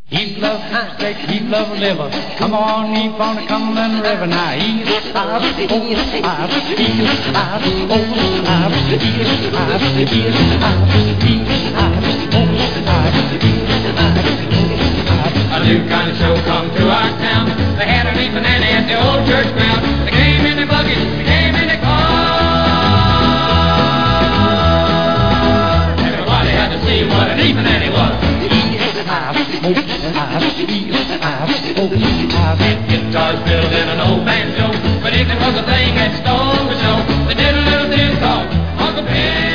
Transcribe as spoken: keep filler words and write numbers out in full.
He loves steak, he loves liver. Come on, he from the Cumberland River. Now he's alive, oh, alive, he's alive, oh, alive, he's alive, he's alive, he's alive, oh, alive, he's alive, oh, alive. A new kind of show come to our town. They had a meat banana at the old church ground. They came in the buggy, they came in the car. Everybody had to see what an meat banana was. And guitars built in an old banjo, but if it was a thing that stole the show, they did a little thing called Uncle Ben.